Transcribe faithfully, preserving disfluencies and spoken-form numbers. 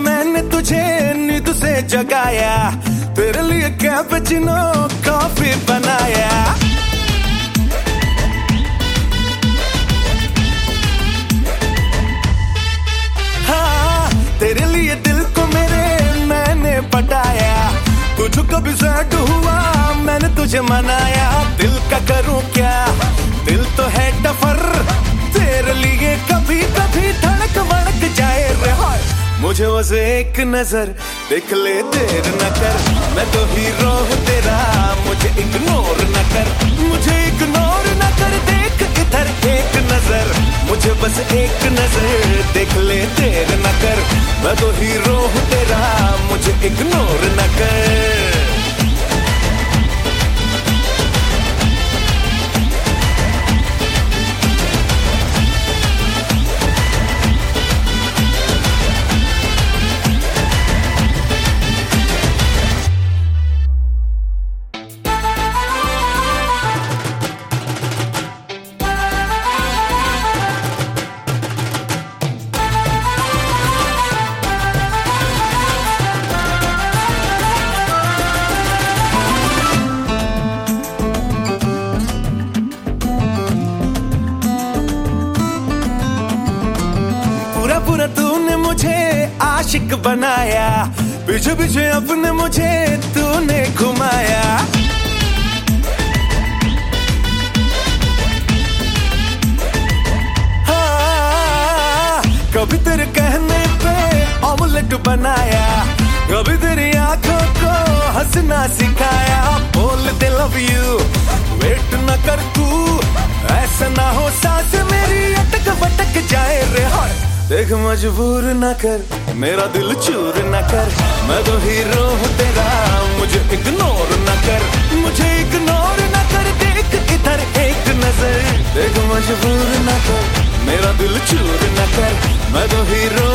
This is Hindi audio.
मैंने तुझे नींद से जगाया, तेरे लिए कैपुचिनो कॉफी बनाया। हाँ, तेरे लिए दिल को मेरे मैंने पटाया, तुझको भी सैड हुआ मैंने तुझे मनाया। दिल का करूं क्या, दिल तो है डफर, तेरे लिए कभी कभी धड़क भड़क जाए रे। मुझे बस एक नजर देख ले, देर न कर, मैं तो हीरो हूँ तेरा, मुझे इग्नोर न कर, मुझे इग्नोर न कर, देख इधर एक नजर, मुझे बस एक नजर देख ले, देर न कर, मैं तो हीरो हूँ तेरा, मुझे इग्नोर न कर। पूरा तूने मुझे आशिक बनाया, पीछे पीछे अपने मुझे तूने घुमाया। हाँ, कभी तेरे कहने पे ऑमलेट बनाया, कभी तेरी आंखों को हंसना सिखाया। बोल दे लव यू, वेट न कर तू, ऐसा ना हो सांस मेरी अटक भटक जाए रे। देख मजबूर न कर, मेरा दिल चूर न कर, मैं तो हीरो हूँ तेरा, मुझे इग्नोर न कर, मुझे इग्नोर न कर, देख इधर एक नजर। देख मजबूर न कर, मेरा दिल चूर न कर, मैं तो हीरो